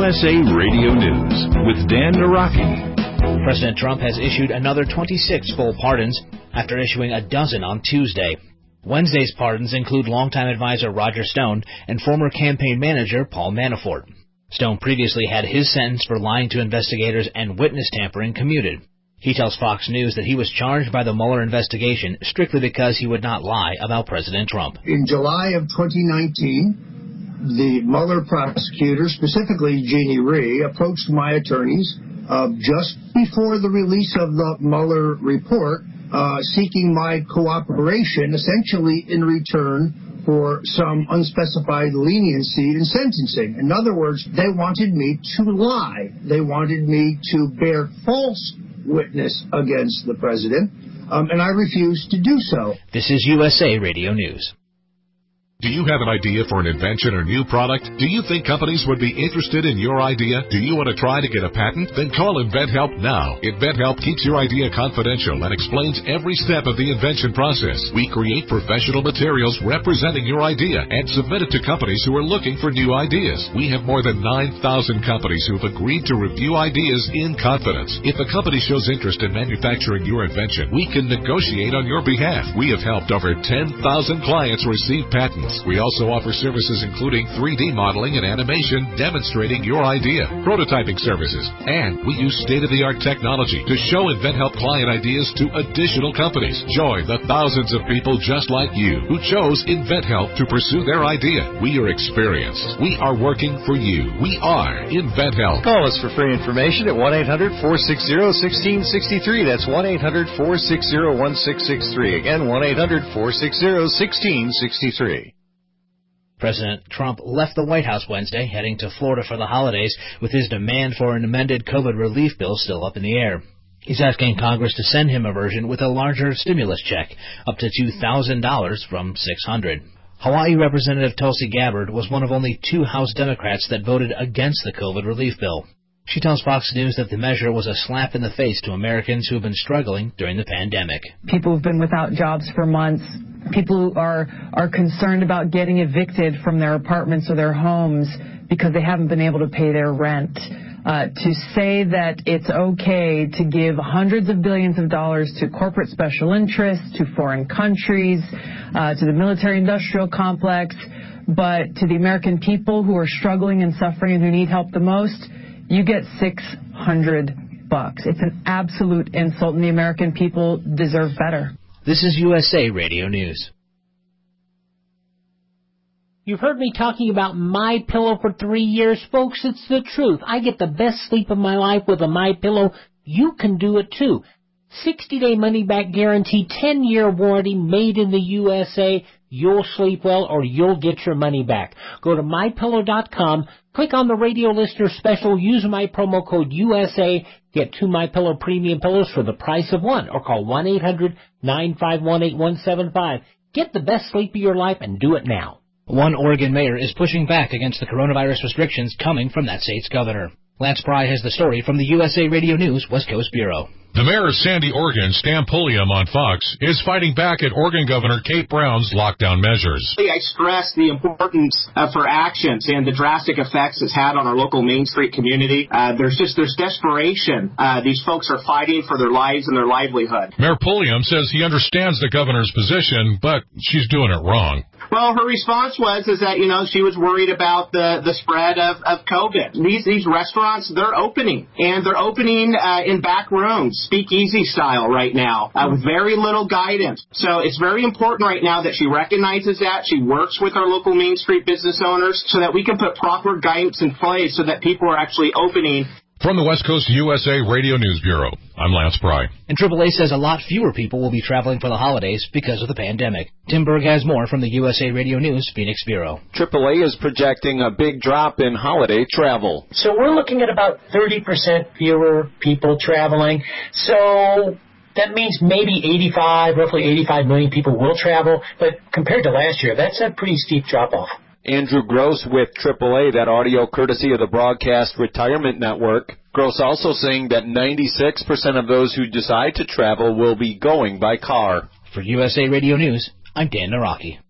USA Radio News with Dan Naraki. President Trump has issued another 26 full pardons after issuing a dozen on Tuesday. Wednesday's pardons include longtime advisor Roger Stone and former campaign manager Paul Manafort. Stone previously had his sentence for lying to investigators and witness tampering commuted. He tells Fox News that he was charged by the Mueller investigation strictly because he would not lie about President Trump. In July of 2019, the Mueller prosecutor, specifically Jeannie Rhee, approached my attorneys just before the release of the Mueller report, seeking my cooperation, essentially in return for some unspecified leniency in sentencing. In other words, they wanted me to lie. They wanted me to bear false witness against the president, and I refused to do so. This is USA Radio News. Do you have an idea for an invention or new product? Do you think companies would be interested in your idea? Do you want to try to get a patent? Then call InventHelp now. InventHelp keeps your idea confidential and explains every step of the invention process. We create professional materials representing your idea and submit it to companies who are looking for new ideas. We have more than 9,000 companies who have agreed to review ideas in confidence. If a company shows interest in manufacturing your invention, we can negotiate on your behalf. We have helped over 10,000 clients receive patents. We also offer services including 3D modeling and animation demonstrating your idea, prototyping services, and we use state-of-the-art technology to show InventHelp client ideas to additional companies. Join the thousands of people just like you who chose InventHelp to pursue their idea. We are experienced. We are working for you. We are InventHelp. Call us for free information at 1-800-460-1663. That's 1-800-460-1663. Again, 1-800-460-1663. President Trump left the White House Wednesday, heading to Florida for the holidays, with his demand for an amended COVID relief bill still up in the air. He's asking Congress to send him a version with a larger stimulus check, up to $2,000 from $600. Hawaii Representative Tulsi Gabbard was one of only 2 House Democrats that voted against the COVID relief bill. She tells Fox News that the measure was a slap in the face to Americans who have been struggling during the pandemic. People who've been without jobs for months, people who are concerned about getting evicted from their apartments or their homes because they haven't been able to pay their rent. To say that it's okay to give hundreds of billions of dollars to corporate special interests, to foreign countries, to the military-industrial complex, but to the American people who are struggling and suffering and who need help the most, you get $600. It's an absolute insult, and the American people deserve better. This is USA Radio News. You've heard me talking about MyPillow for 3 years, folks. It's the truth. I get the best sleep of my life with a MyPillow. You can do it too. 60-day money-back guarantee, 10-year warranty, made in the USA. You'll sleep well or you'll get your money back. Go to MyPillow.com, click on the radio listener special, use my promo code USA, get 2 MyPillow premium pillows for the price of one, or call 1-800-951-8175. Get the best sleep of your life and do it now. One Oregon mayor is pushing back against the coronavirus restrictions coming from that state's governor. Lance Pry has the story from the USA Radio News West Coast Bureau. The mayor of Sandy, Oregon, Stan Pulliam on Fox, is fighting back at Oregon Governor Kate Brown's lockdown measures. I stress the importance for actions and the drastic effects it's had on our local Main Street community. There's desperation. These folks are fighting for their lives and their livelihood. Mayor Pulliam says he understands the governor's position, but she's doing it wrong. Well, her response was that, she was worried about the spread of COVID. These restaurants, they're opening, and they're opening in back rooms, speakeasy style right now, with very little guidance. So it's very important right now that she recognizes that. She works with our local Main Street business owners so that we can put proper guidance in place so that people are actually opening. From the West Coast USA Radio News Bureau, I'm Lance Pry. And AAA says a lot fewer people will be traveling for the holidays because of the pandemic. Tim Berg has more from the USA Radio News Phoenix Bureau. AAA is projecting a big drop in holiday travel. So we're looking at about 30% fewer people traveling. So that means roughly 85 million people will travel. But compared to last year, that's a pretty steep drop-off. Andrew Gross with AAA, that audio courtesy of the Broadcast Retirement Network. Gross also saying that 96% of those who decide to travel will be going by car. For USA Radio News, I'm Dan Naraki.